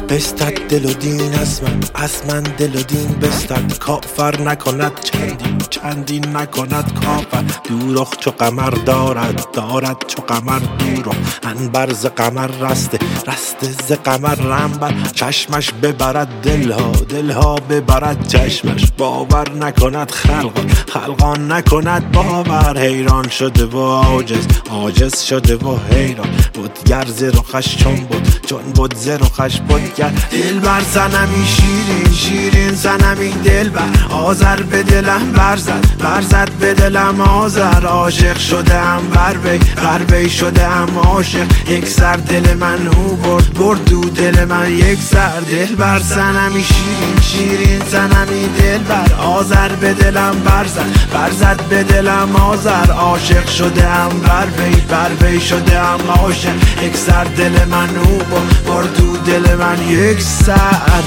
بستد دل و دین از من دل و دین بستد. کافر نکند چندین نکند کافر. دوروخ چو قمر دارد چو قمر دوروخ. انبر ز قمر رسته ز قمر رنبر. چشمش ببرد دلها ببرد چشمش. باور نکند خلقان نکند باور. حیران شده و عاجز شده و حیران. بودگر ز رخش چون بود ز رخش بودگر. دل بر زنمی شیرین زنمی دل بر. آذر به دلم برزد به دلم آذر. عاشق شدم بر وی شدم عاشق. یک سر دل من او برد دو دل من یک سر. دل بر زنمی شیرین زنمی دل بر. آذر به دلم برزد به دلم آذر. عاشق شدم بر وی شدم عاشق. یک سر دل من او برد دو دل من یک سر.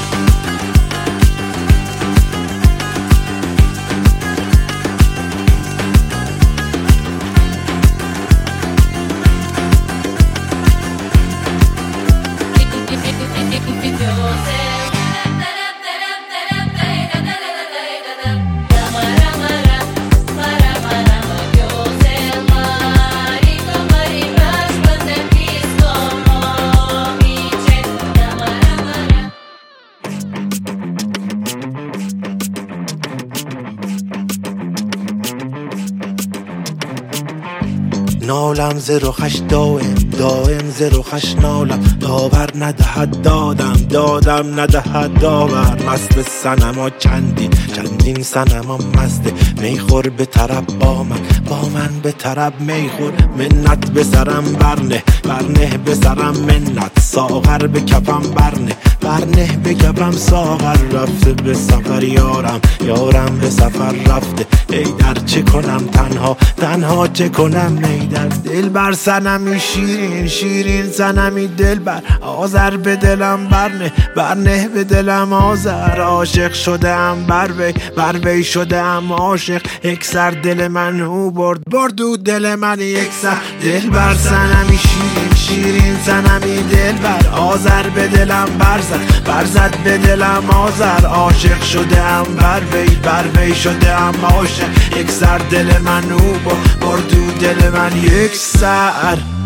نالم ز رخش دائم ز رخش نالم. داور ندهد دادم ندهد داور. مست صنما چندین صنما مسته. میخور به طرب با من به طرب میخور. منت به سرم برنه به سرم منت. ساغر به کفم برنه به کفم ساغر. رفته به سفر یارم به سفر رفته. ای در چه کنم تنها چه کنم نیدر. دل بر صنمی شیرین صنمی دل بر. آذر به دلم برنه به دلم آذر. عاشق شدم بر وی شدم عاشق. یک سر دل من او برد دو دل من یک سر. دل بر صنمی شیرین صنمی دل بر. آذر به دلم برزد به دلم آذر. عاشق شدم بر وی شدم عاشق. یک سر دل من او برد دو دل من یک سر.